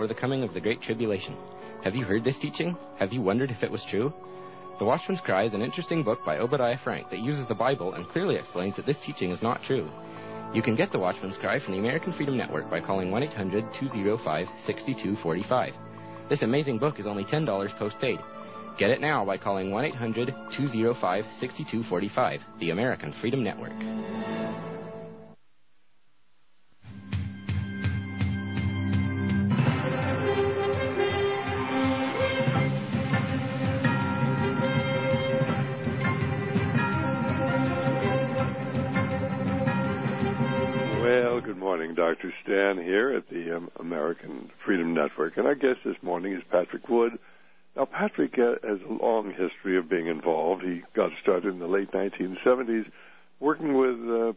before the coming of the Great Tribulation. Have you heard this teaching? Have you wondered if it was true? The Watchman's Cry is an interesting book by Obadiah Frank that uses the Bible and clearly explains that this teaching is not true. You can get the Watchman's Cry from the American Freedom Network by calling 1-800-205-6245. This amazing book is only $10 postpaid. Get it now by calling 1-800-205-6245, the American Freedom Network. Dr. Stan here at the American Freedom Network, and our guest this morning is Patrick Wood. Now, Patrick has a long history of being involved. He got started in the late 1970s working with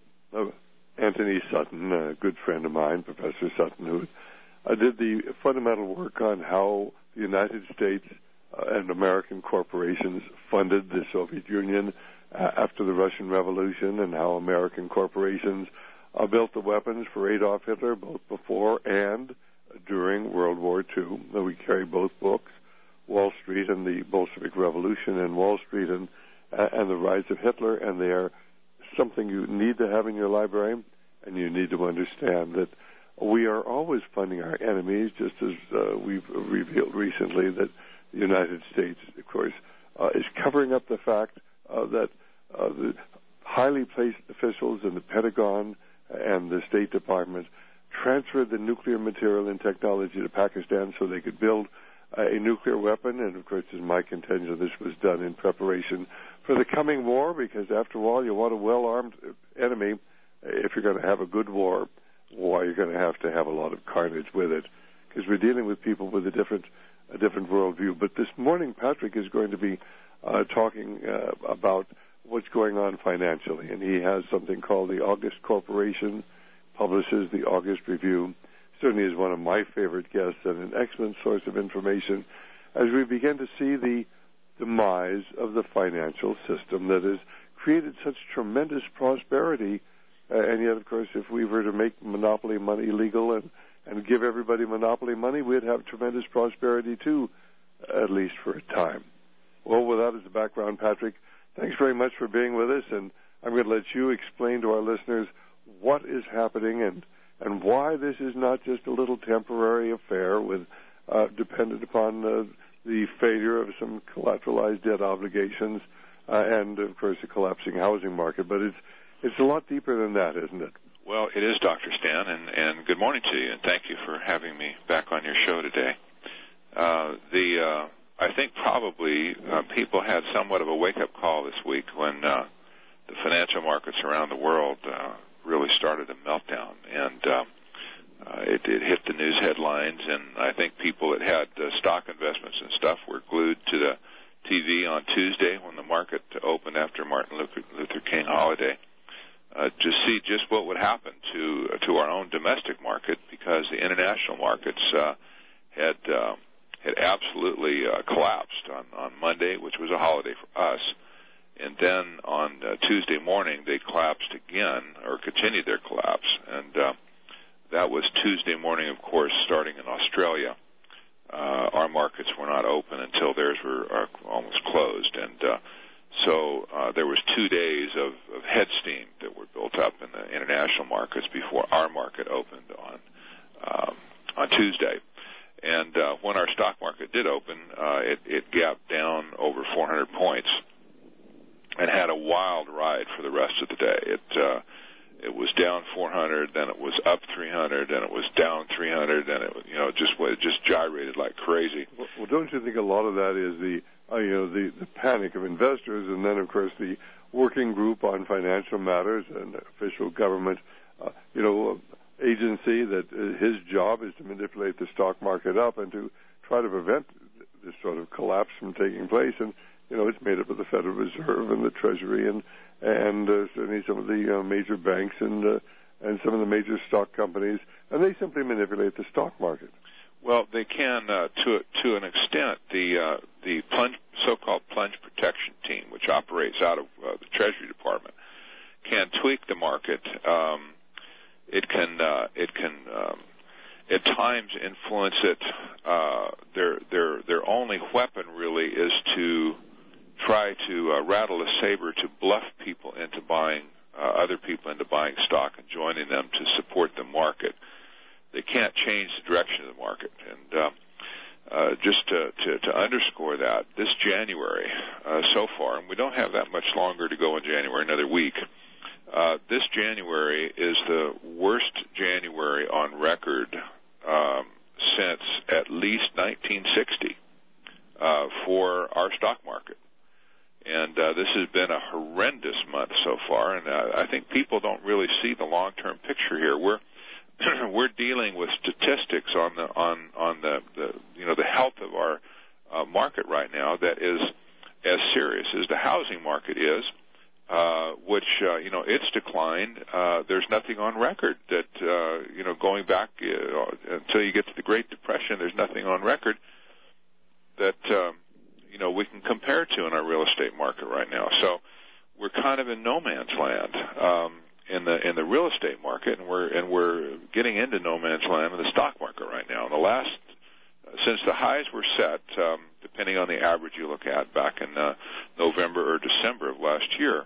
Anthony Sutton, a good friend of mine, Professor Sutton, who did the fundamental work on how the United States and American corporations funded the Soviet Union after the Russian Revolution, and how American corporations built the weapons for Adolf Hitler both before and during World War II. We carry both books, Wall Street and the Bolshevik Revolution, and Wall Street and the Rise of Hitler, and they are something you need to have in your library, and you need to understand that we are always funding our enemies, just as we've revealed recently that the United States, of course, is covering up the fact that the highly placed officials in the Pentagon and the State Department transferred the nuclear material and technology to Pakistan so they could build a nuclear weapon. And, of course, it's my contention this was done in preparation for the coming war, because, after all, you want a well-armed enemy. If you're going to have a good war, you're going to have a lot of carnage with it, because we're dealing with people with a different worldview. But this morning, Patrick is going to be talking about what's going on financially, and he has something called the August Corporation, publishes the August Review. Certainly is one of my favorite guests and an excellent source of information as we begin to see the demise of the financial system that has created such tremendous prosperity. And yet, of course, if we were to make monopoly money legal and give everybody monopoly money, we'd have tremendous prosperity too, at least for a time. Well, with that as a background, Patrick, thanks very much for being with us, and I'm going to let you explain to our listeners what is happening and why this is not just a little temporary affair with dependent upon the failure of some collateralized debt obligations and, of course, a collapsing housing market. But it's a lot deeper than that, isn't it? Well, it is, Dr. Stan, and good morning to you, and thank you for having me back on your show today. I think probably people had somewhat of a wake-up call this week when the financial markets around the world really started a meltdown, and it hit the news headlines, and I think people that had stock investments and stuff were glued to the TV on Tuesday when the market opened after Martin Luther King holiday to see just what would happen to our own domestic market, because the international markets had absolutely collapsed on Monday, which was a holiday for us. And then on Tuesday morning, they collapsed again, or continued their collapse. And that was Tuesday morning, of course, starting in Australia. Our markets were not open until theirs were almost closed. And so there was 2 days of head steam that were built up in the international markets before our market opened on Tuesday. And when our stock market did open, it gapped down over 400 points and had a wild ride for the rest of the day. It was down 400, then it was up 300, then it was down 300, and it just gyrated like crazy. Well, don't you think a lot of that is the panic of investors, and then, of course, the working group on financial matters and official government, agency that his job is to manipulate the stock market up and to try to prevent this sort of collapse from taking place. And it's made up of the Federal Reserve and the Treasury and certainly some of the major banks and some of the major stock companies, and they simply manipulate the stock market. Well, they can to an extent. The so-called plunge protection team, which operates out of the Treasury Department, can tweak the market. It can at times influence it their only weapon really is to try to rattle a saber to bluff people into buying other people into buying stock and joining them to support the market. They can't change the direction of the market. And just to underscore that, this January so far, and we don't have that much longer to go in January, another week, this January is the worst January on record since at least 1960 for our stock market. And this has been a horrendous month so far, and I think people don't really see the long-term picture here. We're dealing with statistics on the health of our market right now that is as serious as the housing market is, which it's declined. There's nothing on record that going back until you get to the Great Depression, there's nothing on record that we can compare to in our real estate market right now. So we're kind of in no man's land in the real estate market, and we're getting into no man's land in the stock market right now. Since the highs were set, depending on the average you look at, back in November or December of last year,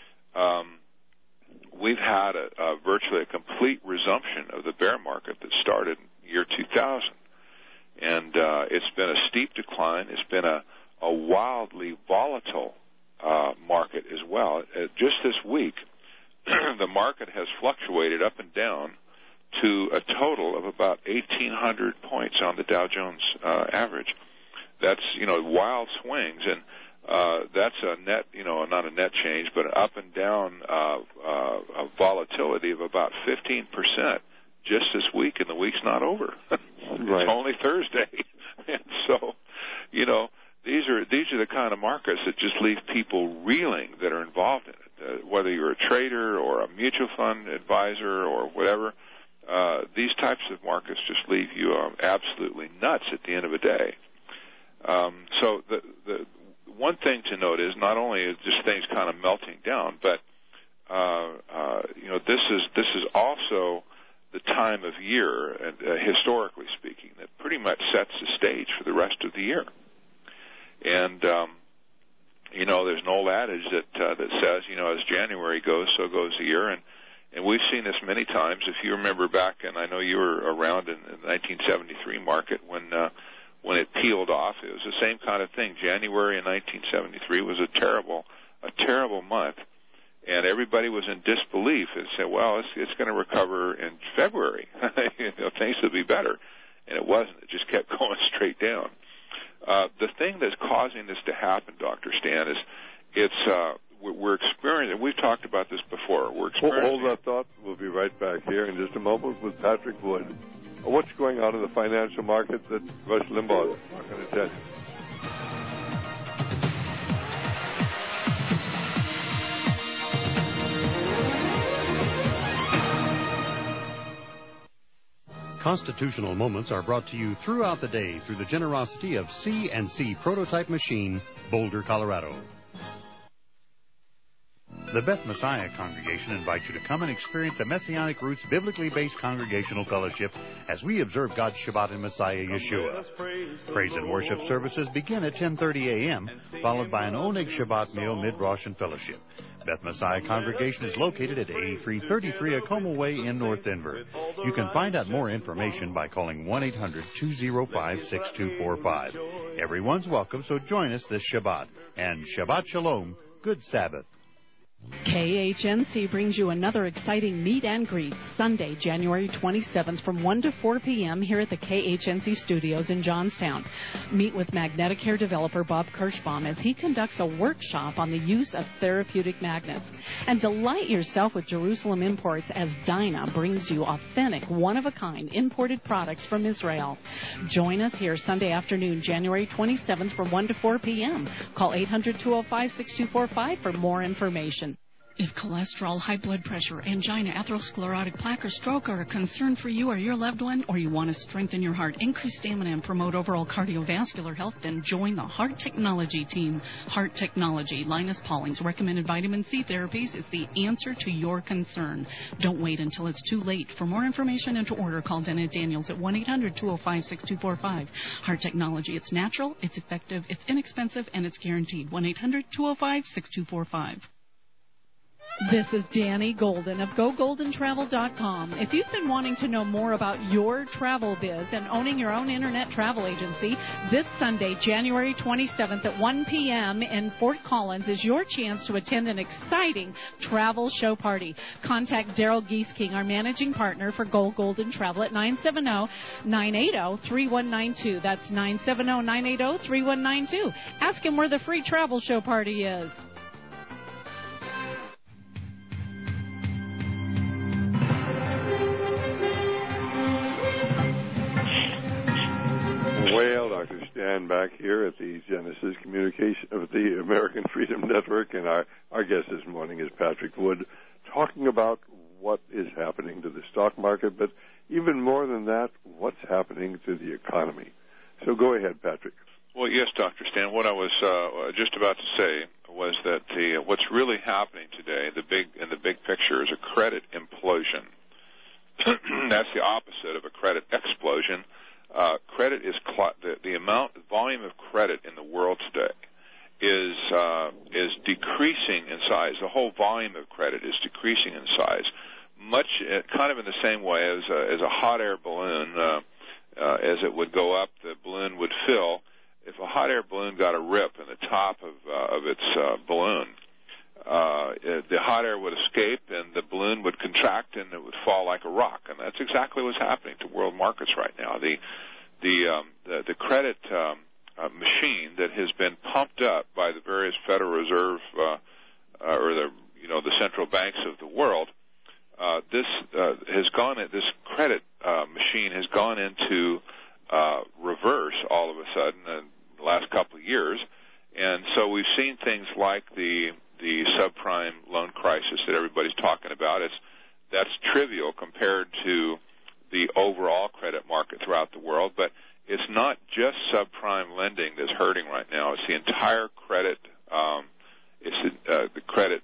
we've had virtually a complete resumption of the bear market that started in year 2000. And it's been a steep decline. It's been a wildly volatile market as well. Just this week, the market has fluctuated up and down to a total of about 1,800 points on the Dow Jones average. That's, wild swings, and that's a net, not a net change, but an up and down volatility of about 15% just this week, and the week's not over. Right. It's only Thursday. And so, these are the kind of markets that just leave people reeling that are involved in it. Whether you're a trader or a mutual fund advisor or whatever, these types of markets just leave you absolutely nuts at the end of the day. So the one thing to note is not only is just things kind of melting down, but this is also the time of year, historically speaking, that pretty much sets the stage for the rest of the year. And there's an old adage that says, as January goes, so goes the year, and we've seen this many times. If you remember back, and I know you were around in the 1973 market when it peeled off, it was the same kind of thing. January in 1973 was a terrible month, and everybody was in disbelief and said, well, it's going to recover in February. Things will be better. And it wasn't. It just kept going straight down. The thing that's causing this to happen, Dr. Stan, is we're experiencing, and we've talked about this before, we're experiencing... Hold that thought. We'll be right back here in just a moment with Patrick Wood. What's going on in the financial market that Rush Limbaugh is not going to tell you? Constitutional Moments are brought to you throughout the day through the generosity of C&C Prototype Machine, Boulder, Colorado. The Beth Messiah Congregation invites you to come and experience a Messianic Roots biblically based congregational fellowship as we observe God's Shabbat in Messiah Yeshua. Praise and worship services begin at 10:30 a.m., followed by an Oneg Shabbat meal, mid-Rosh, and fellowship. Beth Messiah Congregation is located at 8333 Acoma Way in North Denver. You can find out more information by calling 1-800-205-6245. Everyone's welcome, so join us this Shabbat. And Shabbat Shalom, good Sabbath. KHNC brings you another exciting meet and greet Sunday, January 27th from 1 to 4 p.m. here at the KHNC studios in Johnstown. Meet with Magneticare developer Bob Kirschbaum as he conducts a workshop on the use of therapeutic magnets. And delight yourself with Jerusalem Imports as Dinah brings you authentic, one-of-a-kind imported products from Israel. Join us here Sunday afternoon, January 27th from 1 to 4 p.m. Call 800-205-6245 for more information. If cholesterol, high blood pressure, angina, atherosclerotic plaque, or stroke are a concern for you or your loved one, or you want to strengthen your heart, increase stamina, and promote overall cardiovascular health, then join the Heart Technology team. Heart Technology, Linus Pauling's recommended vitamin C therapies, is the answer to your concern. Don't wait until it's too late. For more information and to order, call Dennett Daniels at 1-800-205-6245. Heart Technology, it's natural, it's effective, it's inexpensive, and it's guaranteed. 1-800-205-6245. This is Danny Golden of GoGoldenTravel.com. If you've been wanting to know more about your travel biz and owning your own internet travel agency, this Sunday, January 27th at 1 p.m. in Fort Collins is your chance to attend an exciting travel show party. Contact Daryl Gieseking, our managing partner for Go Golden Travel at 970-980-3192. That's 970-980-3192. Ask him where the free travel show party is. Well, Dr. Stan back here at the Genesis Communication of the American Freedom Network, and our guest this morning is Patrick Wood, talking about what is happening to the stock market, but even more than that, what's happening to the economy. So go ahead, Patrick. Well, yes, Dr. Stan, what I was just about to say was that what's really happening today, the big picture, is a credit implosion. That's the opposite of a credit explosion. Credit is the volume of credit in the world today is decreasing in size. The whole volume of credit is decreasing in size, much kind of in the same way as a hot air balloon. As it would go up, the balloon would fill. If a hot air balloon got a rip in the top of its balloon, the hot air would escape and the balloon would contract and it would fall like a rock. And that's exactly what's happening to world markets right now. The credit machine that has been pumped up by the various Federal Reserve or the central banks of the world, this credit machine has gone into reverse all of a sudden in the last couple of years, and so we've seen things like the subprime loan crisis that everybody's talking about. That's trivial compared to the overall credit market throughout the world, but it's not just subprime lending that's hurting right now. It's the entire credit, the credit,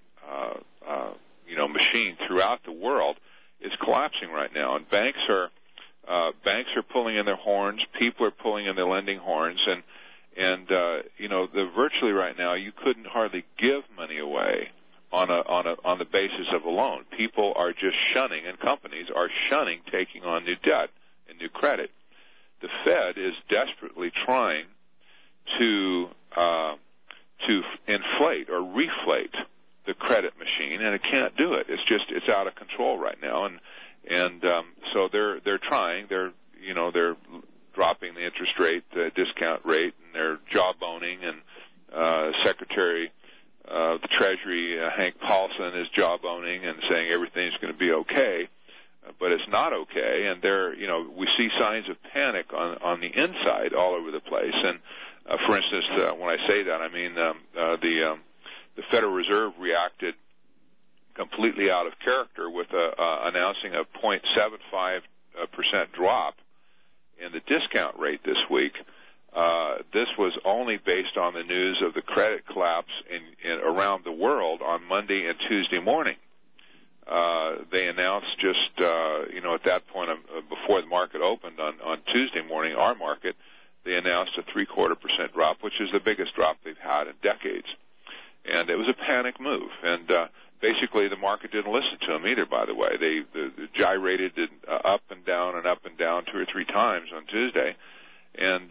machine throughout the world is collapsing right now, and banks are pulling in their horns. People are pulling in their lending horns, and virtually right now you couldn't hardly give money away on the basis of a loan. People are just shunning, and companies are shunning taking on new debt and new credit. The Fed is desperately trying to inflate or reflate the credit machine, and it can't do it. It's out of control right now, and so they're trying. They're dropping the interest rate, the discount rate, and they're jawboning. And Secretary of the Treasury Hank Paulson is jawboning and saying everything's going to be okay, but it's not okay. And we see signs of panic on the inside all over the place. And for instance, when I say that, I mean the Federal Reserve reacted completely out of character with announcing a 0.75% drop in the discount rate this week. This was only based on the news of the credit collapse around the world on Monday and Tuesday morning. They announced just at that point before the market opened on Tuesday morning, our market, they announced a 0.75% drop, which is the biggest drop they've had in decades. And it was a panic move. And basically the market didn't listen to them either, by the way. They gyrated up and down 2 or 3 times on Tuesday. And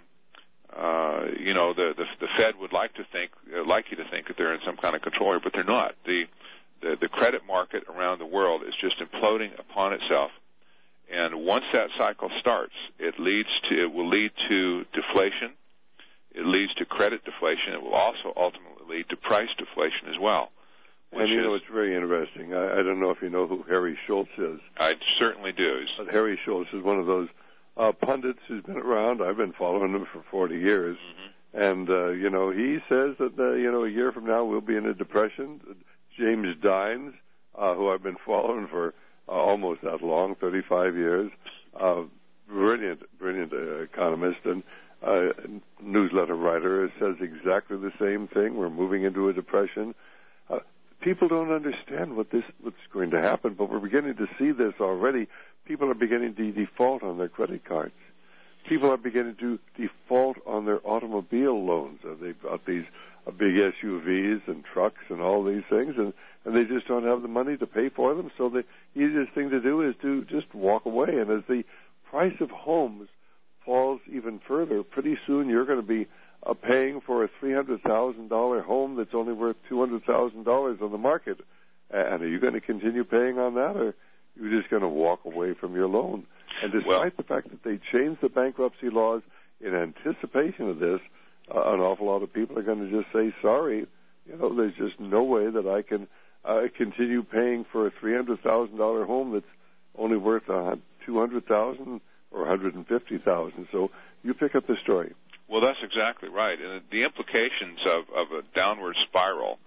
the Fed would like you to think that they're in some kind of control here, but they're not. The credit market around the world is just imploding upon itself. And once that cycle starts, it will lead to deflation. It leads to credit deflation. It will also ultimately lead to price deflation as well. And it's very interesting. I don't know if you know who Harry Schultz is. I certainly do. But Harry Schultz is one of those pundits who's been around. I've been following him for 40 years. Mm-hmm. And, he says that, a year from now we'll be in a depression. James Dines, who I've been following for almost that long, 35 years. Brilliant economist and newsletter writer, says exactly the same thing. We're moving into a depression. People don't understand what's going to happen, but we're beginning to see this already. People are beginning to default on their credit cards. People are beginning to default on their automobile loans. They've got these big SUVs and trucks and all these things, and they just don't have the money to pay for them. So the easiest thing to do is to just walk away. And as the price of homes falls even further, pretty soon you're going to be paying for a $300,000 home that's only worth $200,000 on the market. And are you going to continue paying on that, or are you just going to walk away from your loan? And despite the fact that they changed the bankruptcy laws in anticipation of this, an awful lot of people are going to just say, sorry, there's just no way that I can continue paying for a $300,000 home that's only worth $200,000 or $150,000. So you pick up the story. Well, that's exactly right, and the implications of a downward spiral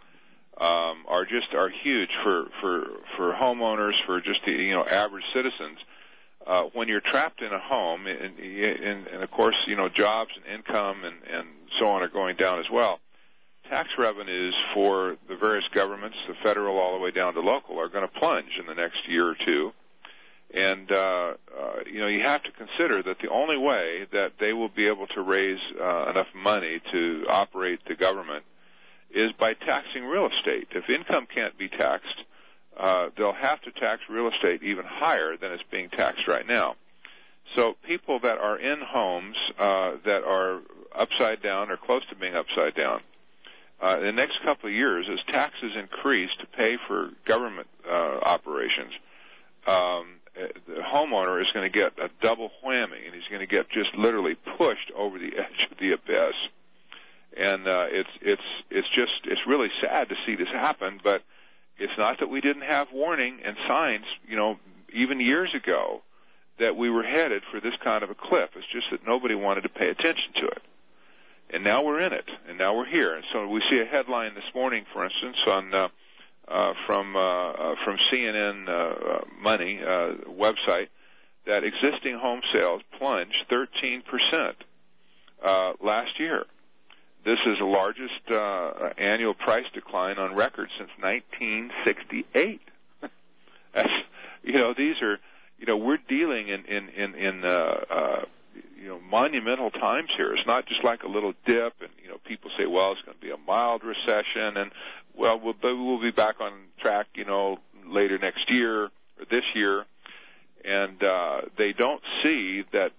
are huge for homeowners, for just the average citizens. When you're trapped in a home, and of course jobs and income and so on are going down as well. Tax revenues for the various governments, the federal all the way down to local, are going to plunge in the next year or two. And, you have to consider that the only way that they will be able to raise enough money to operate the government is by taxing real estate. If income can't be taxed, they'll have to tax real estate even higher than it's being taxed right now. So people that are in homes that are upside down or close to being upside down, in the next couple of years, as taxes increase to pay for government operations, the homeowner is going to get a double whammy, and he's going to get just literally pushed over the edge of the abyss. And it's really sad to see this happen, but it's not that we didn't have warning and signs, even years ago, that we were headed for this kind of a cliff. It's just that nobody wanted to pay attention to it. And now we're in it, and now we're here. And so we see a headline this morning, for instance, on from CNN Money website, that existing home sales plunged 13% last year. This is the largest annual price decline on record since 1968. That's, these are, we're dealing in monumental times here. It's not just like a little dip, and people say, well, it's going to be a mild recession, and we'll be back on track, later next year or this year, and they don't see that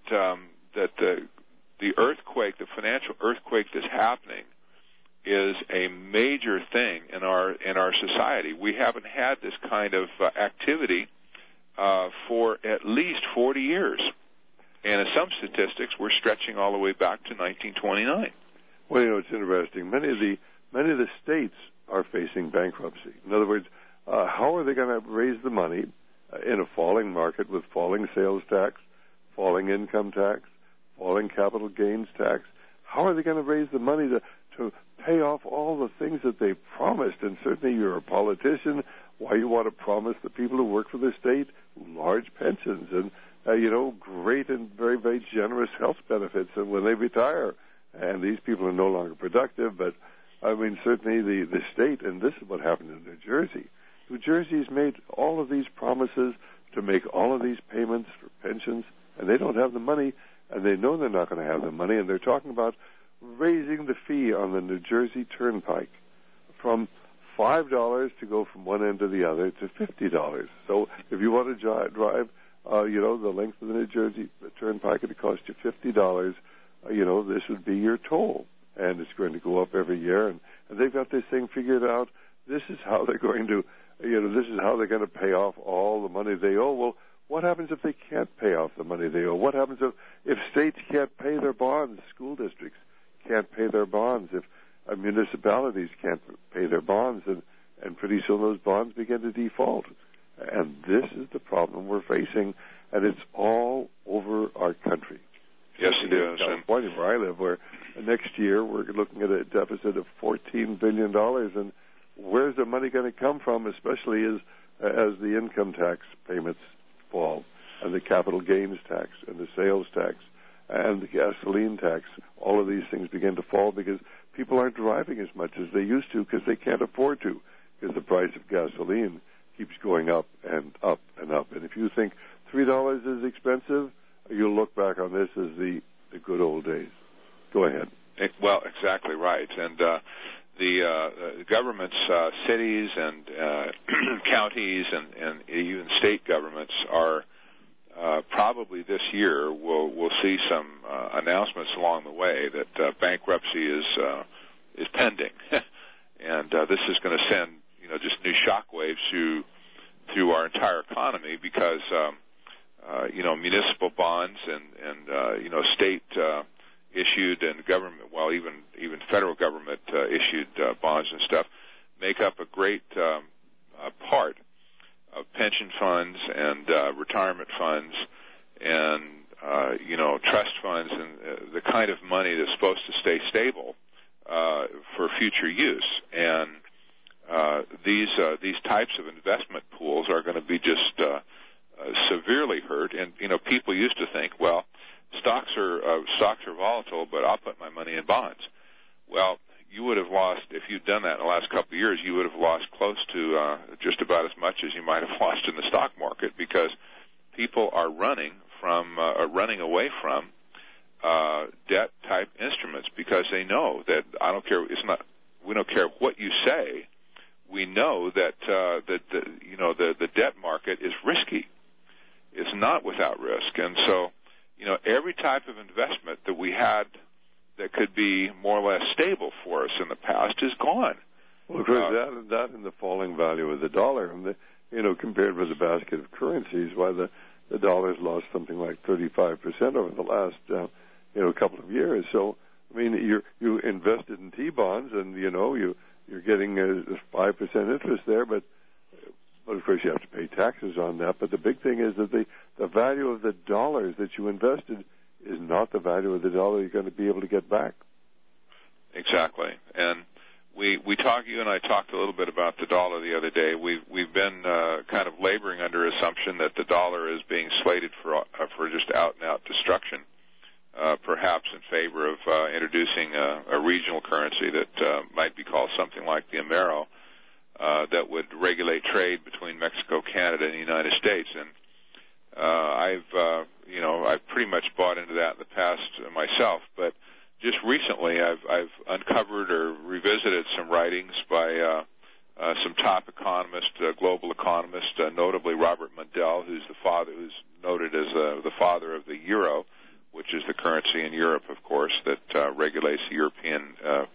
the earthquake, the financial earthquake that's happening, is a major thing in our society. We haven't had this kind of activity for at least 40 years. And in some statistics, we're stretching all the way back to 1929. Well, it's interesting. Many of the states are facing bankruptcy. In other words, how are they going to raise the money in a falling market with falling sales tax, falling income tax, falling capital gains tax? How are they going to raise the money to pay off all the things that they promised? And certainly you're a politician. Why you want to promise the people who work for the state large pensions and great and very, very generous health benefits and when they retire. And these people are no longer productive, but, certainly the state, and this is what happened in New Jersey. New Jersey's made all of these promises to make all of these payments for pensions, and they don't have the money, and they know they're not going to have the money, and they're talking about raising the fee on the New Jersey Turnpike from $5 to go from one end to the other to $50. So if you want to drive the length of the New Jersey Turnpike, it costs you $50. This would be your toll, and it's going to go up every year. And they've got this thing figured out. This is how they're going to, this is how they're going to pay off all the money they owe. Well, what happens if they can't pay off the money they owe? What happens if states can't pay their bonds? School districts can't pay their bonds. If municipalities can't pay their bonds, and pretty soon those bonds begin to default. And this is the problem we're facing, and it's all over our country. Yes, it is. California, where I live, where next year we're looking at a deficit of $14 billion, and where's the money going to come from, especially as the income tax payments fall, and the capital gains tax, and the sales tax, and the gasoline tax? All of these things begin to fall because people aren't driving as much as they used to because they can't afford to, because the price of gasoline keeps going up and up and up. And if you think $3 is expensive, you'll look back on this as the good old days. Go ahead. Well, exactly right. And the governments, cities and counties and even state governments are probably this year we'll see some announcements along the way that bankruptcy is pending, and this is going to send just new shockwaves through our entire economy because municipal bonds and state issued and government, well, even federal government issued bonds and stuff make up a great part of pension funds and retirement funds and trust funds and the kind of money that's supposed to stay stable for future use. And these types of investment pools are going to be just severely hurt. And people used to think, well, stocks are volatile, but I'll put my money in bonds. Well, you would have lost, if you'd done that in the last couple of years, you would have lost close to just about as much as you might have lost in the stock market because people are running away from debt-type instruments because they know that we don't care what you say. We know that the debt market is risky. It's not without risk, and so every type of investment that we had that could be more or less stable for us in the past is gone. Well, of course, that and the falling value of the dollar, and compared with the basket of currencies, why the dollar's lost something like 35% over the last couple of years. So, I mean, you invested in T-bonds, and you're getting a 5% interest there, but of course you have to pay taxes on that. But the big thing is that the value of the dollars that you invested is not the value of the dollar you're going to be able to get back. Exactly. And you and I talked a little bit about the dollar the other day. We've been kind of laboring under assumption that the dollar is being slated for just out and out destruction, perhaps in favor of introducing a regional currency that might be called something like the Amero, that would regulate trade between Mexico, Canada, and the United States. And I've pretty much bought into that in the past myself, but just recently I've uncovered or revisited some writings by some top economists, global economists, notably Robert Mundell, who's noted as the father of the euro, which is the currency in Europe, of course, that regulates the European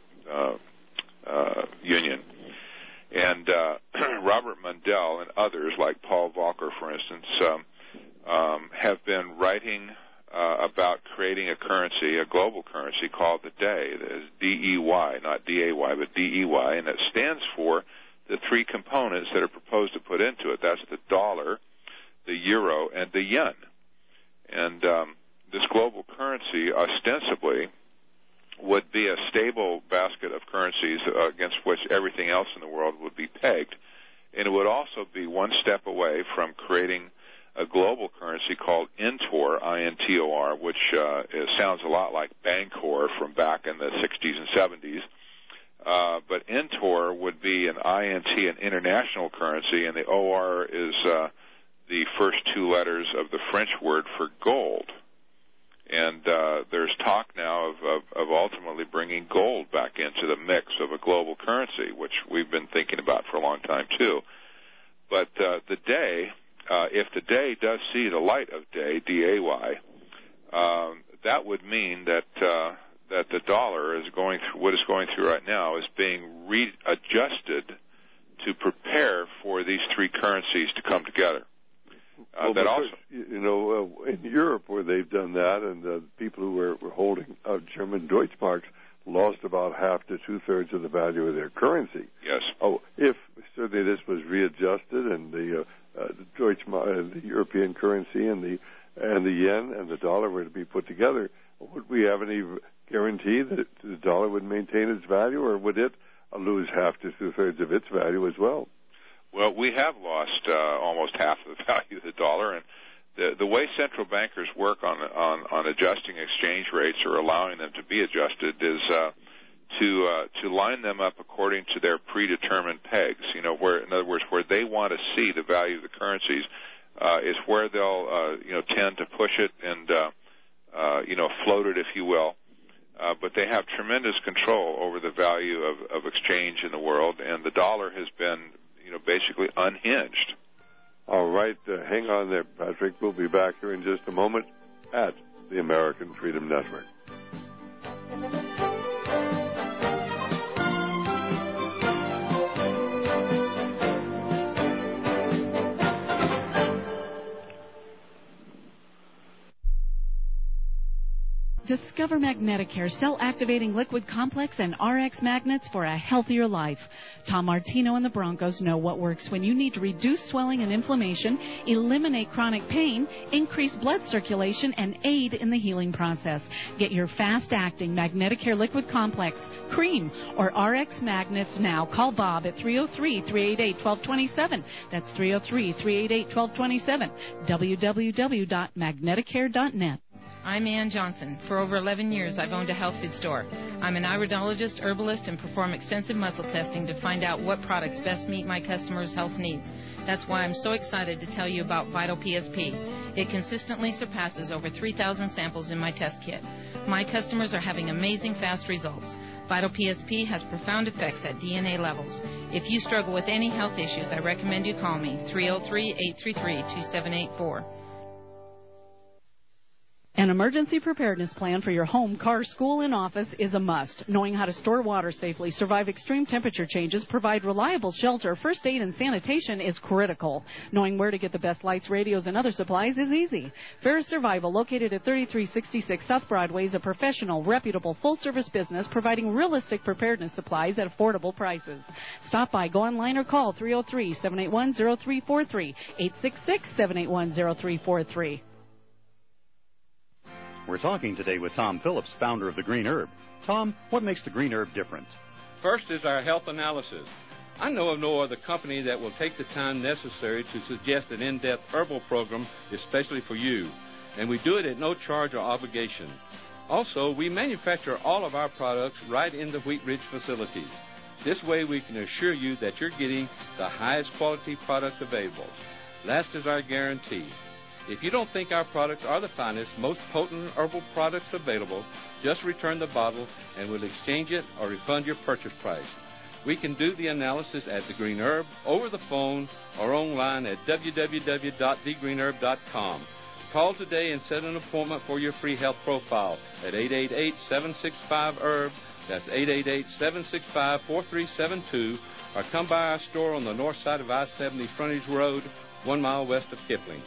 Union. And Robert Mundell and others, like Paul Volcker, for instance, have been writing about creating a currency, a global currency called the DEY. That is D-E-Y, not D-A-Y, but D-E-Y, and it stands for the three components that are proposed to put into it. That's the dollar, the euro, and the yen. And this global currency ostensibly would be a stable basket of currencies against which everything else in the world would be pegged. And it would also be one step away from creating a global currency called INTOR, I-N-T-O-R, which sounds a lot like Bancor from back in the 60s and 70s. But INTOR would be an INT, an international currency, and the OR is the first two letters of the French word for gold. And there's talk now of ultimately bringing gold back into the mix of a global currency, which we've been thinking about for a long time, too. But the DEY, if the DEY does see the light of day, D-A-Y, that would mean that the dollar is going through what is going through right now is being readjusted to prepare for these three currencies to come together. In Europe where they've done that, and the people who were holding German Deutschmarks lost about half to two-thirds of the value of their currency. Yes. Oh, if certainly this was readjusted and the Deutschmark, the European currency, and the yen and the dollar were to be put together, would we have any guarantee that the dollar would maintain its value, or would it lose half to two-thirds of its value as well. Well, we have lost almost half of the value of the dollar, and the way central bankers work on adjusting exchange rates or allowing them to be adjusted is to line them up according to their predetermined pegs. You know, where, in other words, where they want to see the value of the currencies is where they'll tend to push it and float it, if you will. But they have tremendous control over the value of exchange in the world, and the dollar has been basically unhinged. All right, hang on there, Patrick. We'll be back here in just a moment at the American Freedom Network. Discover Magneticare cell-activating liquid complex and RX magnets for a healthier life. Tom Martino and the Broncos know what works when you need to reduce swelling and inflammation, eliminate chronic pain, increase blood circulation, and aid in the healing process. Get your fast-acting Magneticare liquid complex, cream, or RX magnets now. Call Bob at 303-388-1227. That's 303-388-1227. www.magneticare.net. I'm Ann Johnson. For over 11 years, I've owned a health food store. I'm an iridologist, herbalist, and perform extensive muscle testing to find out what products best meet my customers' health needs. That's why I'm so excited to tell you about Vital PSP. It consistently surpasses over 3,000 samples in my test kit. My customers are having amazing fast results. Vital PSP has profound effects at DNA levels. If you struggle with any health issues, I recommend you call me, 303-833-2784. An emergency preparedness plan for your home, car, school, and office is a must. Knowing how to store water safely, survive extreme temperature changes, provide reliable shelter, first aid, and sanitation is critical. Knowing where to get the best lights, radios, and other supplies is easy. Ferris Survival, located at 3366 South Broadway, is a professional, reputable, full-service business providing realistic preparedness supplies at affordable prices. Stop by, go online, or call 303-781-0343, 866-781-0343. We're talking today with Tom Phillips, founder of the Green Herb. Tom, what makes the Green Herb different? First is our health analysis. I know of no other company that will take the time necessary to suggest an in-depth herbal program especially for you, and we do it at no charge or obligation. Also, we manufacture all of our products right in the Wheat Ridge facilities. This way we can assure you that you're getting the highest quality products available. Last is our guarantee. If you don't think our products are the finest, most potent herbal products available, just return the bottle and we'll exchange it or refund your purchase price. We can do the analysis at The Green Herb, over the phone, or online at www.thegreenherb.com. Call today and set an appointment for your free health profile at 888-765-HERB. That's 888-765-4372. Or come by our store on the north side of I-70 Frontage Road, 1 mile west of Kipling.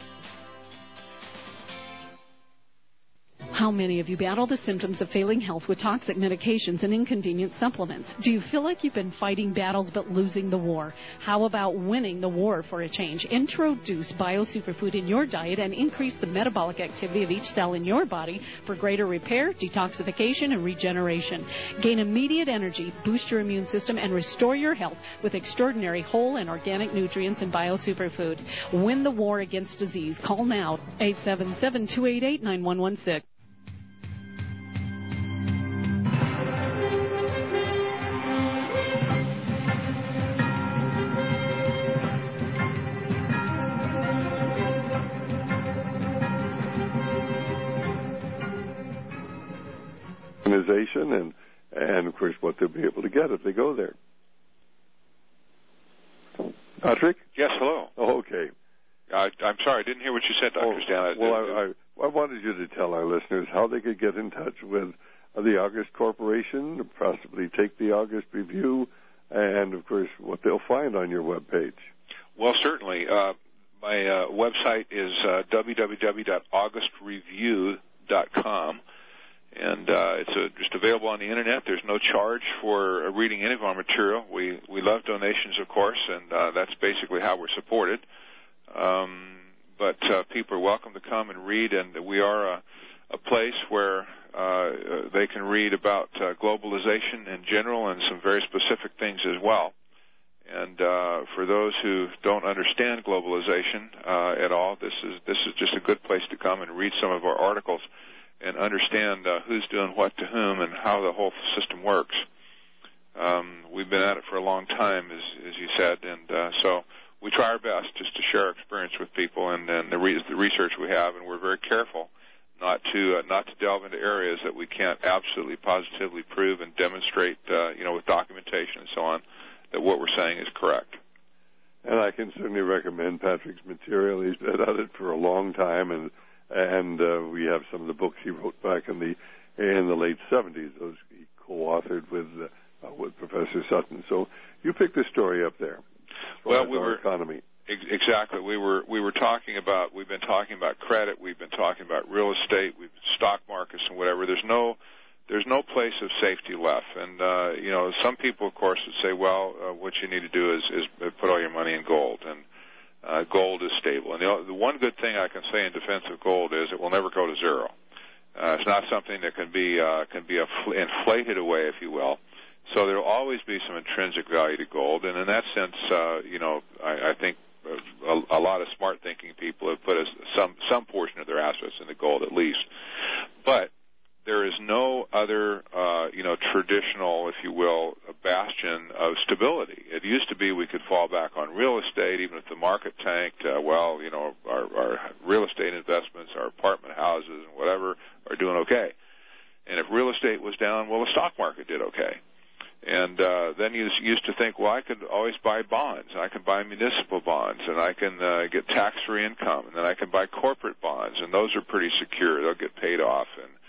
How many of you battle the symptoms of failing health with toxic medications and inconvenient supplements? Do you feel like you've been fighting battles but losing the war? How about winning the war for a change? Introduce BioSuperfood in your diet and increase the metabolic activity of each cell in your body for greater repair, detoxification, and regeneration. Gain immediate energy, boost your immune system, and restore your health with extraordinary whole and organic nutrients in BioSuperfood. Win the war against disease. Call now, 877-288-9116. Organization and of course what they'll be able to get if they go there. Patrick? Yes, hello. Oh, okay. I'm sorry, I didn't hear what you said, Dr. Stan. Well, I wanted you to tell our listeners how they could get in touch with the August Corporation, possibly take the August Review, and, of course, what they'll find on your webpage. Well, certainly. My website is www.augustreview.com. And it's just available on the Internet. There's no charge for reading any of our material. We love donations, of course, and that's basically how we're supported. But people are welcome to come and read, and we are a place where they can read about globalization in general and some very specific things as well. And for those who don't understand globalization at all, this is just a good place to come and read some of our articles and understand who's doing what to whom and how the whole system works. We've been at it for a long time, as you said, and so we try our best just to share our experience with people and the research we have, and we're very careful not to delve into areas that we can't absolutely positively prove and demonstrate, with documentation and so on, that what we're saying is correct. And I can certainly recommend Patrick's material. He's been at it for a long time, and we have some of the books he wrote back in the late 70s. Those he co-authored with Professor Sutton. So you picked the story up there. Well, we were economy. Exactly. We've been talking about credit. We've been talking about real estate. We've stock markets and whatever. There's no place of safety left. And some people, of course, would say, well, what you need to do is put all your money in gold, and gold is stable. And the one good thing I can say in defense of gold is it will never go to zero. It's not something that can be inflated away, if you will. So there will always be some intrinsic value to gold, and in that sense, I think a lot of smart-thinking people have put some portion of their assets into gold at least. But there is no other, traditional, if you will, bastion of stability. It used to be we could fall back on real estate, even if the market tanked. Our real estate investments, our apartment houses, and whatever are doing okay. And if real estate was down, well, the stock market did okay. And then you used to think, well, I could always buy bonds, and I can buy municipal bonds, and I can get tax-free income, and then I can buy corporate bonds, and those are pretty secure. They'll get paid off.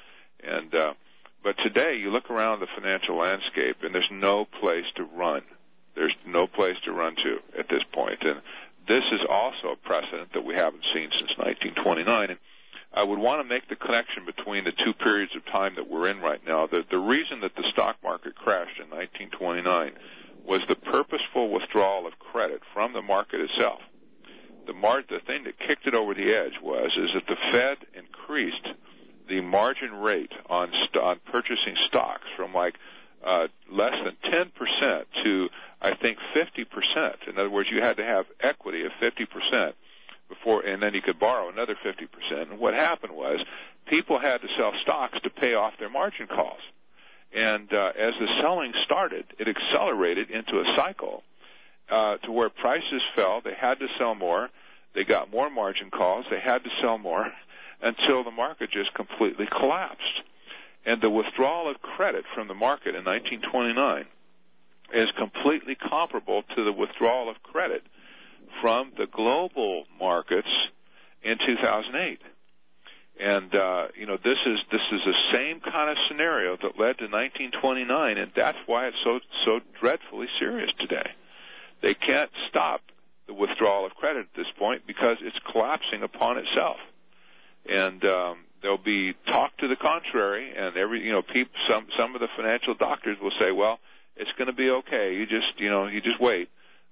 But today, you look around the financial landscape, and there's no place to run. There's no place to run to at this point. And this is also a precedent that we haven't seen since 1929. And I would want to make the connection between the two periods of time that we're in right now. The reason that the stock market crashed in 1929 was the purposeful withdrawal of credit from the market itself. The thing that kicked it over the edge is that the Fed increased the margin rate on purchasing stocks from less than 10% to, I think, 50%. In other words, you had to have equity of 50%. And then you could borrow another 50%. And what happened was people had to sell stocks to pay off their margin calls. And as the selling started, it accelerated into a cycle to where prices fell. They had to sell more. They got more margin calls. They had to sell more until the market just completely collapsed. And the withdrawal of credit from the market in 1929 is completely comparable to the withdrawal of credit from the global markets in 2008. And, this is the same kind of scenario that led to 1929, and that's why it's so dreadfully serious today. They can't stop the withdrawal of credit at this point because it's collapsing upon itself. And there'll be talk to the contrary, and some of the financial doctors will say, well, it's going to be okay. You just wait.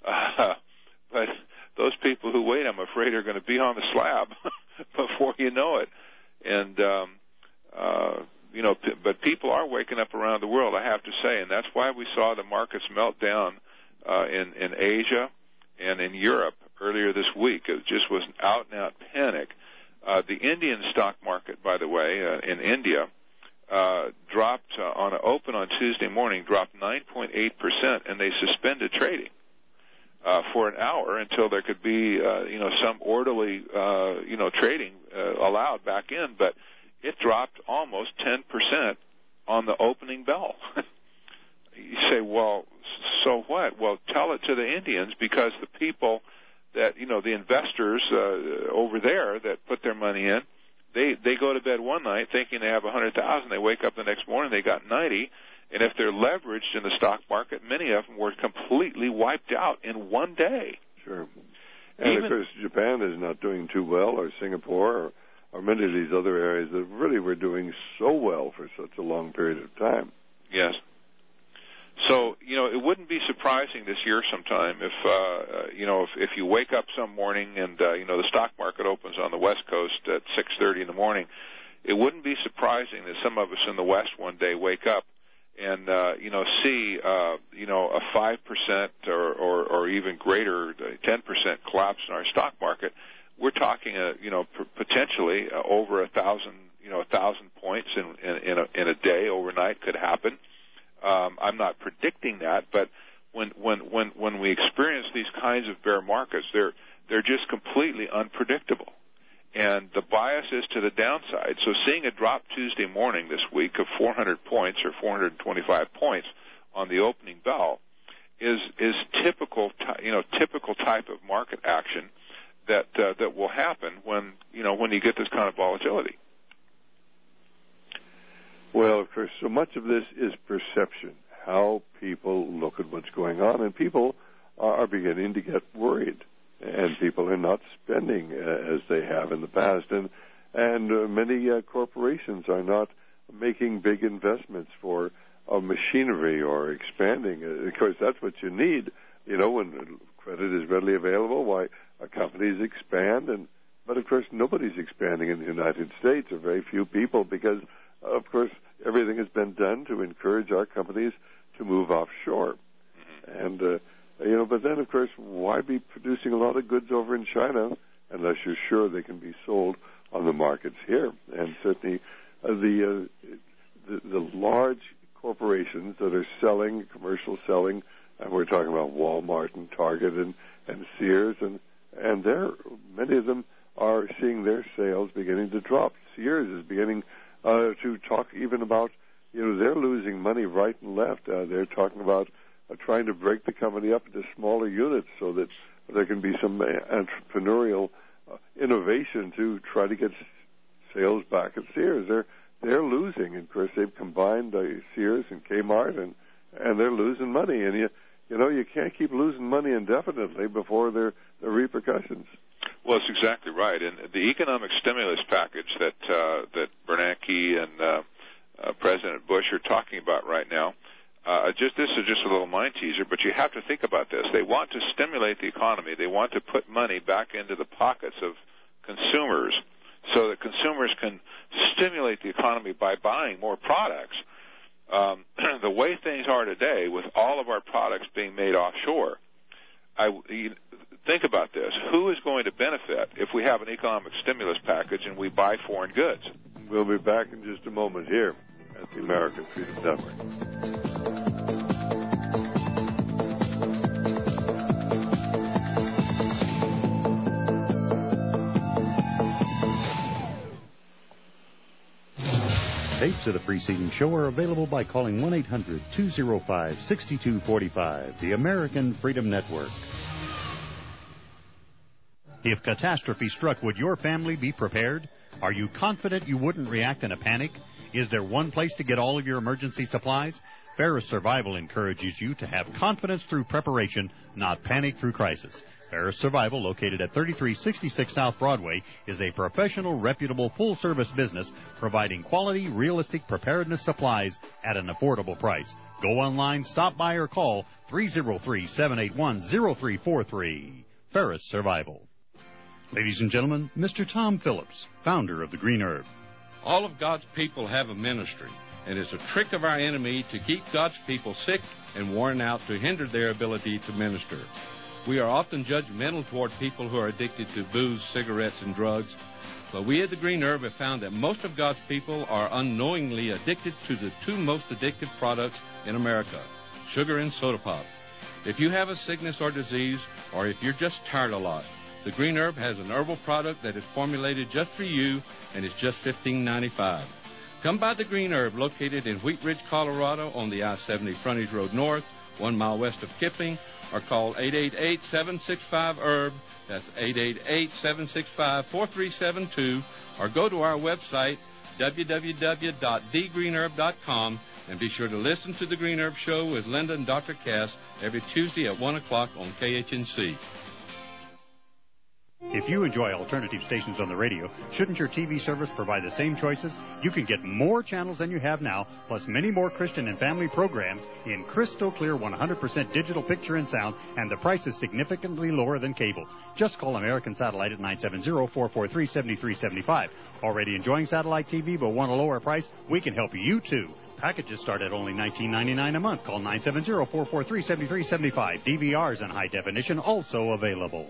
But those people who wait, I'm afraid, are going to be on the slab before you know it. And, but people are waking up around the world, I have to say, and that's why we saw the markets melt down in Asia and in Europe earlier this week. It just was an out-and-out panic. The Indian stock market, by the way, in India, dropped on an open on Tuesday morning, dropped 9.8%, and they suspended trading for an hour until there could be, some orderly, trading allowed back in. But it dropped almost 10% on the opening bell. You say, well, so what? Well, tell it to the Indians, because the people that, the investors over there that put their money in, they go to bed one night thinking they have 100,000. They wake up the next morning, they got 90. And if they're leveraged in the stock market, many of them were completely wiped out in one day. Sure. And, of course, Japan is not doing too well, or Singapore, or many of these other areas that really were doing so well for such a long period of time. Yes. So, it wouldn't be surprising this year sometime if you wake up some morning and, the stock market opens on the West Coast at 6:30 in the morning, it wouldn't be surprising that some of us in the West one day wake up and see a 5% or even greater 10% collapse in our stock market. We're talking potentially over 1,000 points in a day overnight could happen. I'm not predicting that, but when we experience these kinds of bear markets, they're just completely unpredictable. And the bias is to the downside. So seeing a drop Tuesday morning this week of 400 points or 425 points on the opening bell is typical type of market action that will happen when you get this kind of volatility. Well, of course, so much of this is perception, how people look at what's going on, and people are beginning to get worried. And people are not spending as they have in the past, and many corporations are not making big investments for machinery or expanding. Of course, that's what you need. When credit is readily available, why companies expand, but of course nobody's expanding in the United States, or very few people, because of course everything has been done to encourage our companies to move offshore, and. But then, of course, why be producing a lot of goods over in China unless you're sure they can be sold on the markets here? And certainly the large corporations that are selling, commercial selling, and we're talking about Walmart and Target and Sears, and many of them are seeing their sales beginning to drop. Sears is beginning to talk even about, they're losing money right and left. They're talking about trying to break the company up into smaller units so that there can be some entrepreneurial innovation to try to get sales back at Sears. They're losing, and of course they've combined Sears and Kmart, and they're losing money. And you can't keep losing money indefinitely before there are repercussions. Well, that's exactly right. And the economic stimulus package that Bernanke and President Bush are talking about right now. This is just a little mind teaser, but you have to think about this. They want to stimulate the economy. They want to put money back into the pockets of consumers so that consumers can stimulate the economy by buying more products. The way things are today, with all of our products being made offshore, think about this. Who is going to benefit if we have an economic stimulus package and we buy foreign goods? We'll be back in just a moment here at the American Freedom Network. Tapes of the preceding show are available by calling 1-800-205-6245, the American Freedom Network. If catastrophe struck, would your family be prepared? Are you confident you wouldn't react in a panic? Is there one place to get all of your emergency supplies? Ferris Survival encourages you to have confidence through preparation, not panic through crisis. Ferris Survival, located at 3366 South Broadway, is a professional, reputable, full-service business providing quality, realistic preparedness supplies at an affordable price. Go online, stop by, or call 303-781-0343. Ferris Survival. Ladies and gentlemen, Mr. Tom Phillips, founder of the Green Herb. All of God's people have a ministry, and it's a trick of our enemy to keep God's people sick and worn out to hinder their ability to minister. We are often judgmental toward people who are addicted to booze, cigarettes, and drugs, but we at the Green Herb have found that most of God's people are unknowingly addicted to the two most addictive products in America, sugar and soda pop. If you have a sickness or disease, or if you're just tired a lot, the Green Herb has an herbal product that is formulated just for you, and it's just $15.95. Come by the Green Herb, located in Wheat Ridge, Colorado, on the I-70 Frontage Road North, 1 mile west of Kipping, or call 888-765-HERB. That's 888-765-4372, or go to our website, www.thegreenherb.com, and be sure to listen to the Green Herb Show with Linda and Dr. Cass every Tuesday at 1 o'clock on KHNC. If you enjoy alternative stations on the radio, shouldn't your TV service provide the same choices? You can get more channels than you have now, plus many more Christian and family programs in crystal clear 100% digital picture and sound, and the price is significantly lower than cable. Just call American Satellite at 970-443-7375. Already enjoying satellite TV but want a lower price? We can help you too. Packages start at only $19.99 a month. Call 970-443-7375. DVRs in high definition also available.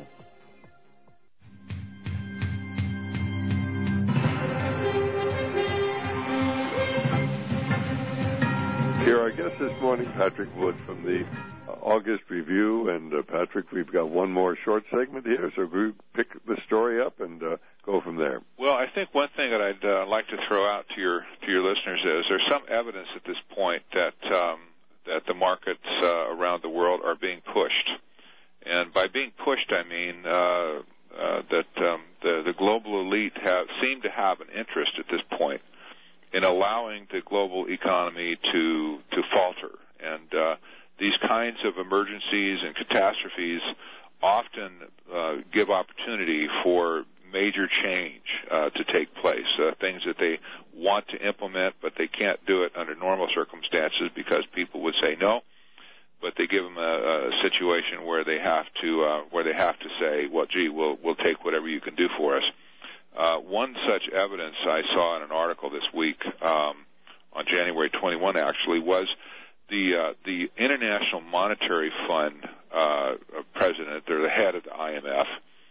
Here, our guest this morning, Patrick Wood from the August Review. And, Patrick, we've got one more short segment here, so we pick the story up and go from there. Well, I think one thing that I'd like to throw out to your listeners is there's some evidence at this point that the markets around the world are being pushed. And by being pushed, I mean that the global elite seem to have an interest at this point in allowing the global economy to falter. And these kinds of emergencies and catastrophes often give opportunity for major change to take place, things that they want to implement, but they can't do it under normal circumstances because people would say no. But they give them a situation where they have to say, well, gee, we'll take whatever you can do for us. One such evidence I saw in an article this week on January 21, actually, was the International Monetary Fund president, or the head of the IMF,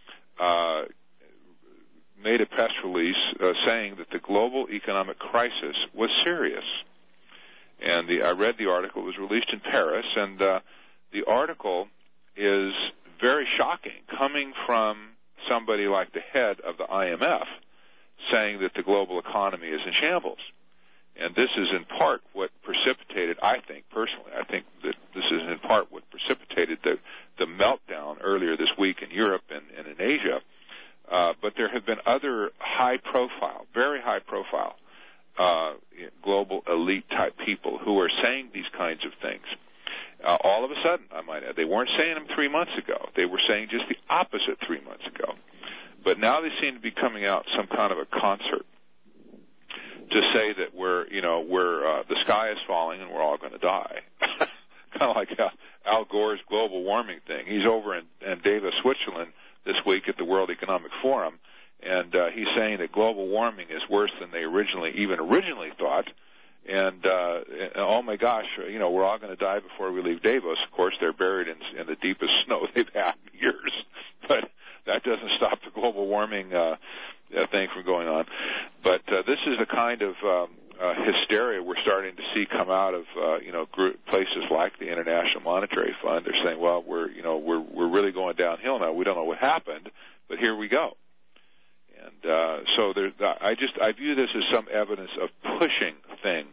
made a press release saying that the global economic crisis was serious. And I read the article. It was released in Paris, and the article is very shocking, coming from somebody like the head of the IMF saying that the global economy is in shambles. And this is in part what precipitated, I think that this is in part what precipitated the meltdown earlier this week in Europe and in Asia. But there have been other very high-profile global elite-type people who are saying these kinds of things. All of a sudden, I might add, they weren't saying them 3 months ago. They were saying just the opposite 3 months ago. But now they seem to be coming out some kind of a concert to say that the sky is falling and we're all going to die. Kind of like Al Gore's global warming thing. He's over in Davos, Switzerland this week at the World Economic Forum, and he's saying that global warming is worse than they originally thought. And oh my gosh, we're all going to die before we leave Davos. Of course, they're buried in the deepest snow they've had in years, but that doesn't stop the global warming thing from going on. But this is the kind of hysteria we're starting to see come out of places like the International Monetary Fund. They're saying, well, we're really going downhill now. We don't know what happened, but here we go. And so I view this as some evidence of pushing things,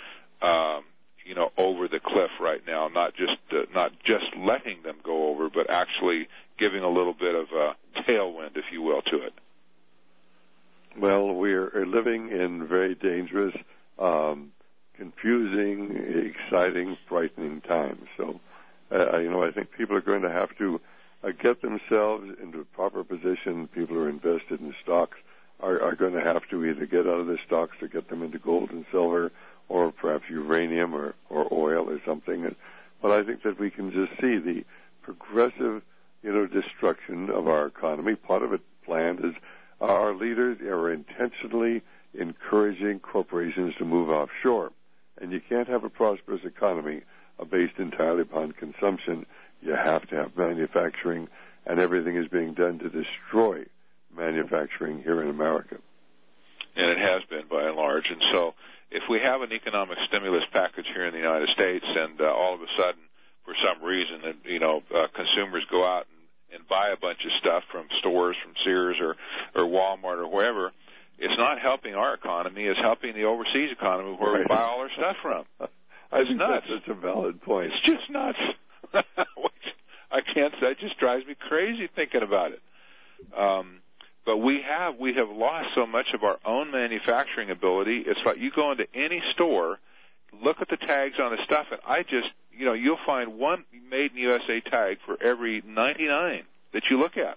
over the cliff right now. Not just letting them go over, but actually giving a little bit of a tailwind, if you will, to it. Well, we're living in very dangerous, confusing, exciting, frightening times. So, I think people are going to have to get themselves into a proper position. People who are invested in stocks are going to have to either get out of their stocks or get them into gold and silver, or perhaps uranium or oil or something. But I think that we can just see the progressive, destruction of our economy. Part of it planned is our leaders are intentionally encouraging corporations to move offshore. And you can't have a prosperous economy based entirely upon consumption. You have to have manufacturing, and everything is being done to destroy manufacturing here in America. And it has been, by and large. And so if we have an economic stimulus package here in the United States, and all of a sudden, for some reason, consumers go out and buy a bunch of stuff from stores, from Sears or Walmart or wherever, it's not helping our economy. It's helping the overseas economy where we buy all our stuff from. I think nuts. That's a valid point. It's just nuts. I can't say. It just drives me crazy thinking about it. But we have lost so much of our own manufacturing ability. It's like you go into any store, look at the tags on the stuff, and you'll find one made in USA tag for every 99 that you look at.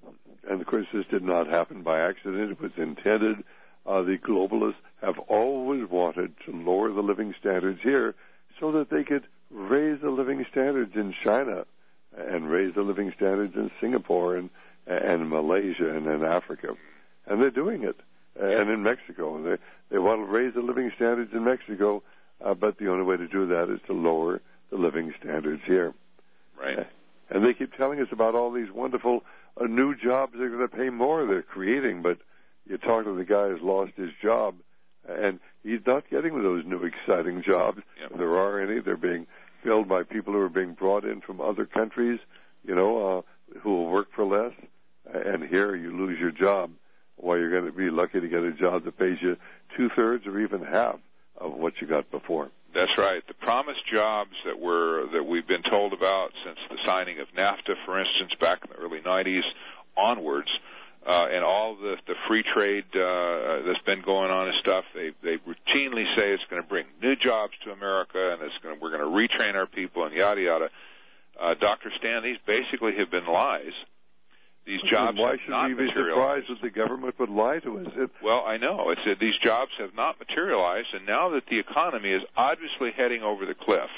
And, of course, this did not happen by accident. It was intended. The globalists have always wanted to lower the living standards here so that they could raise the living standards in China and raise the living standards in Singapore and Malaysia and in Africa. And they're doing it. And in Mexico. They want to raise the living standards in Mexico, but the only way to do that is to lower the living standards here. Right. And they keep telling us about all these wonderful new jobs they're going to pay more they're creating, but you talk to the guy who's lost his job, and he's not getting those new exciting jobs. Yep. If there are any, they're being filled by people who are being brought in from other countries, who will work for less, and here you lose your job. Well, you're going to be lucky to get a job that pays you 2/3 or even half of what you got before. That's right. The promised jobs that we've been told about since the signing of NAFTA, for instance, back in the early 90s onwards, and all the free trade that's been going on and stuff, they routinely say it's going to bring new jobs to America, and we're going to retrain our people, and yada yada. Dr. Stan, these basically have been lies. These jobs why have not should we be surprised that the government would lie to us? Well, I know. It's that these jobs have not materialized, and now that the economy is obviously heading over the cliff,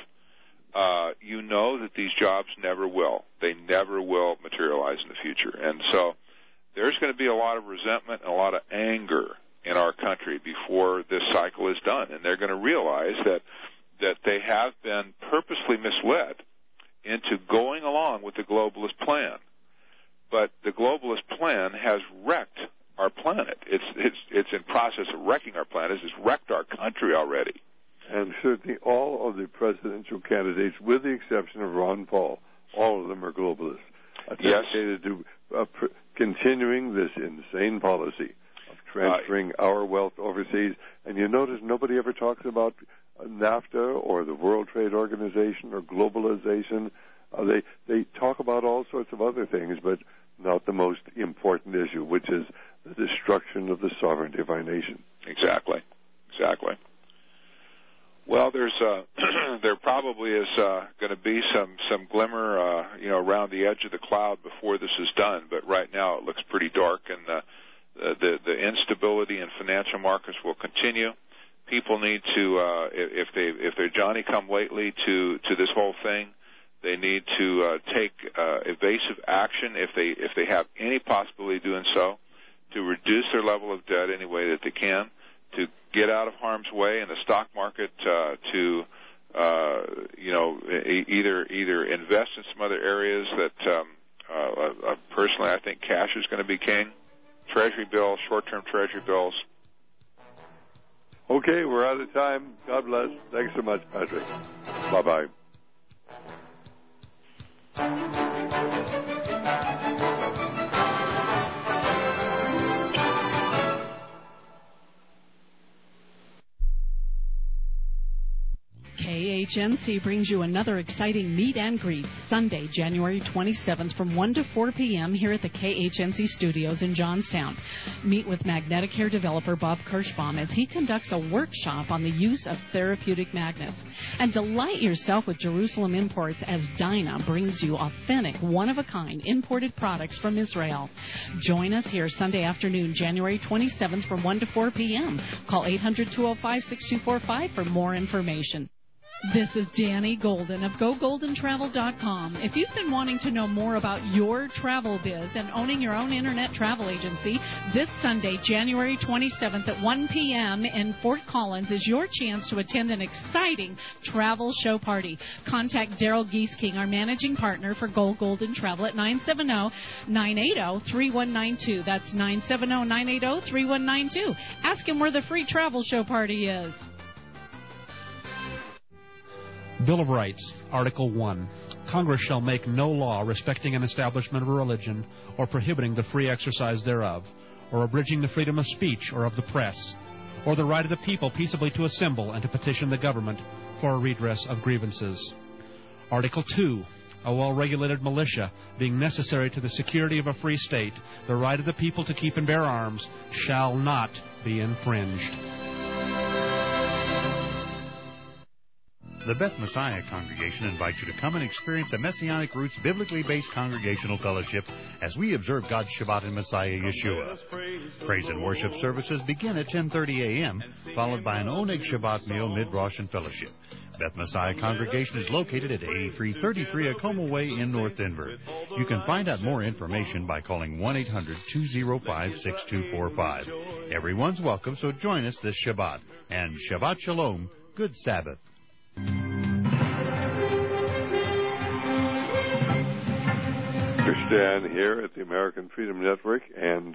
you know that these jobs never will. They never will materialize in the future. And so there's going to be a lot of resentment and a lot of anger in our country before this cycle is done. And they're going to realize that they have been purposely misled into going along with the globalist plan. But the globalist plan has wrecked our planet. It's in process of wrecking our planet. It's wrecked our country already. And certainly all of the presidential candidates, with the exception of Ron Paul, all of them are globalists. Dedicated to continuing this insane policy of transferring our wealth overseas. And you notice nobody ever talks about NAFTA or the World Trade Organization or globalization. They talk about all sorts of other things, but not the most important issue, which is the destruction of the sovereignty of our nation. Exactly. Well, there probably is going to be some glimmer, around the edge of the cloud before this is done. But right now it looks pretty dark, and the instability in financial markets will continue. People need to, if they're Johnny come lately to this whole thing, they need to take evasive action if they have any possibility of doing so, to reduce their level of debt any way that they can, to get out of harm's way in the stock market, to either invest in some other areas that personally I think cash is going to be king. Treasury bills, short-term Treasury bills. Okay, we're out of time. God bless. Thanks so much, Patrick. Bye-bye. KHNC brings you another exciting meet and greet Sunday, January 27th from 1 to 4 p.m. here at the KHNC studios in Johnstown. Meet with Magneticare developer Bob Kirschbaum as he conducts a workshop on the use of therapeutic magnets. And delight yourself with Jerusalem Imports as Dinah brings you authentic, one-of-a-kind imported products from Israel. Join us here Sunday afternoon, January 27th from 1 to 4 p.m. Call 800-205-6245 for more information. This is Danny Golden of GoGoldenTravel.com. If you've been wanting to know more about your travel biz and owning your own internet travel agency, this Sunday, January 27th at 1 p.m. in Fort Collins is your chance to attend an exciting travel show party. Contact Daryl Gieseking, our managing partner for Go Golden Travel at 970-980-3192. That's 970-980-3192. Ask him where the free travel show party is. Bill of Rights, Article 1. Congress shall make no law respecting an establishment of a religion or prohibiting the free exercise thereof, or abridging the freedom of speech or of the press, or the right of the people peaceably to assemble and to petition the government for a redress of grievances. Article 2. A well-regulated militia, being necessary to the security of a free state, the right of the people to keep and bear arms shall not be infringed. The Beth Messiah Congregation invites you to come and experience a Messianic Roots biblically based congregational fellowship as we observe God's Shabbat in Messiah Yeshua. Praise and worship services begin at 10:30 a.m., followed by an Oneg Shabbat meal mid-Rosh and fellowship. Beth Messiah Congregation is located at 8333 Acoma Way in North Denver. You can find out more information by calling 1-800-205-6245. Everyone's welcome, so join us this Shabbat. And Shabbat Shalom, good Sabbath. Stan here at the American Freedom Network, and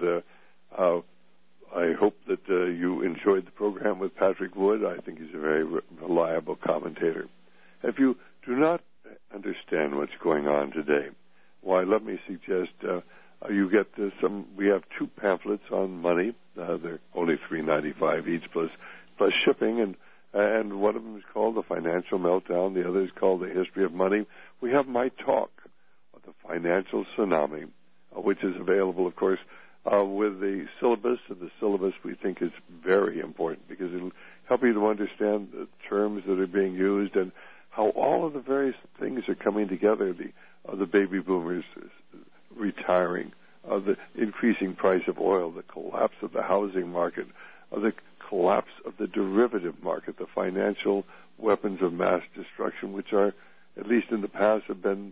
I hope that you enjoyed the program with Patrick Wood. I think he's a very reliable commentator. If you do not understand what's going on today, why, let me suggest you get some. We have 2 pamphlets on money. They're only $3.95 each plus shipping, and one of them is called The Financial Meltdown. The other is called The History of Money. We have My Talk, The Financial Tsunami, which is available, of course, with the syllabus. And the syllabus we think is very important because it'll help you to understand the terms that are being used and how all of the various things are coming together. The baby boomers retiring, the increasing price of oil, the collapse of the housing market, the collapse of the derivative market, the financial weapons of mass destruction, which are, at least in the past, have been,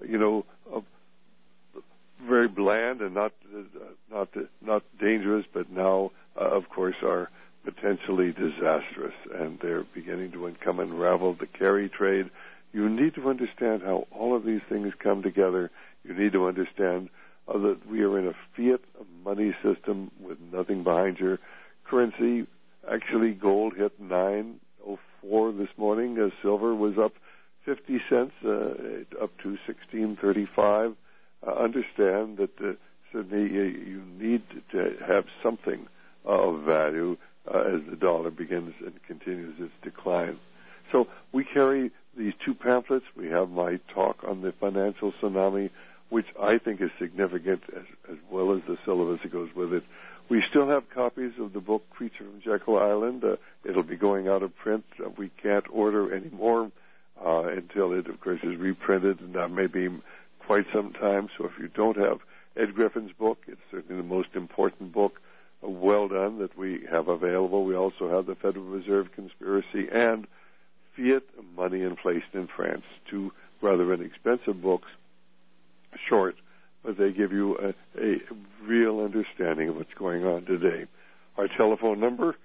very bland and not dangerous, but now, of course, are potentially disastrous, and they're beginning to unravel the carry trade. You need to understand how all of these things come together. You need to understand that we are in a fiat money system with nothing behind your currency. Actually, gold hit $9.04 this morning. Silver was up 50 cents, up to $16.35. Understand that certainly you need to have something of value as the dollar begins and continues its decline. So we carry these 2 pamphlets. We have My Talk on the Financial Tsunami, which I think is significant, as well as the syllabus that goes with it. We still have copies of the book Creature from Jekyll Island. It'll be going out of print. We can't order any more until it, of course, is reprinted, and that may be quite some time. So if you don't have Ed Griffin's book, it's certainly the most important book, well done, that we have available. We also have the Federal Reserve Conspiracy and Fiat Money Inflation in France, 2 rather inexpensive books, short, but they give you a real understanding of what's going on today. Our telephone number,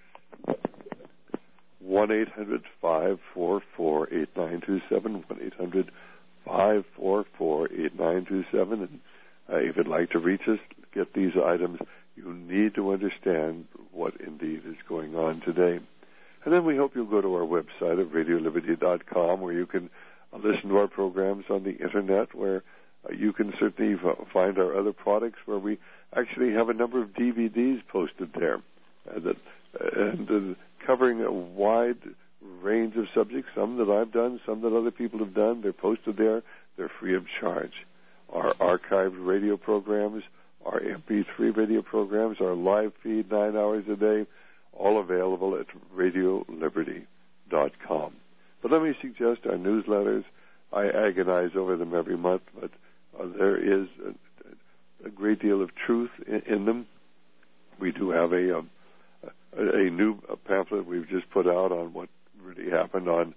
1-800-544-8927, 1-800-544-8927. And if you'd like to reach us, get these items, you need to understand what indeed is going on today. And then we hope you'll go to our website at radioliberty.com, where you can listen to our programs on the Internet, where you can certainly find our other products, where we actually have a number of DVDs posted there, and covering a wide range of subjects, some that I've done, some that other people have done. They're posted there. They're free of charge. Our archived radio programs, our MP3 video programs, our live feed 9 hours a day, all available at radioliberty.com. But let me suggest our newsletters. I agonize over them every month, but there is a great deal of truth in them. We do have a new pamphlet we've just put out on what really happened on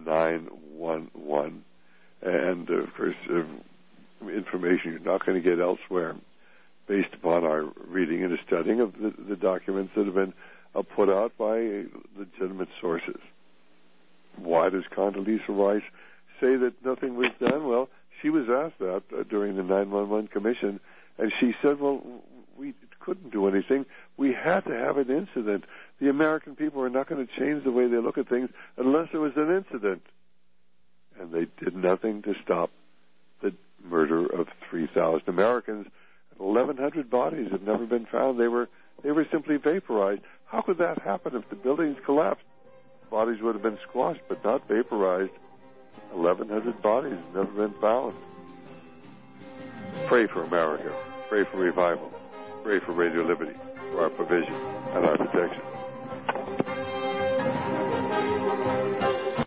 9/11, and of course information you're not going to get elsewhere, based upon our reading and studying of the documents that have been put out by legitimate sources. Why does Condoleezza Rice say that nothing was done? Well, she was asked that during the 9/11 Commission, and she said, well, we couldn't do anything. We had to have an incident. The American people are not going to change the way they look at things unless there was an incident. And they did nothing to stop the murder of 3,000 Americans. 1,100 bodies have never been found. They were simply vaporized. How could that happen if the buildings collapsed? Bodies would have been squashed, but not vaporized. 1,100 bodies have never been found. Pray for America. Pray for revival. Pray for Radio Liberty, for our provision and our protection.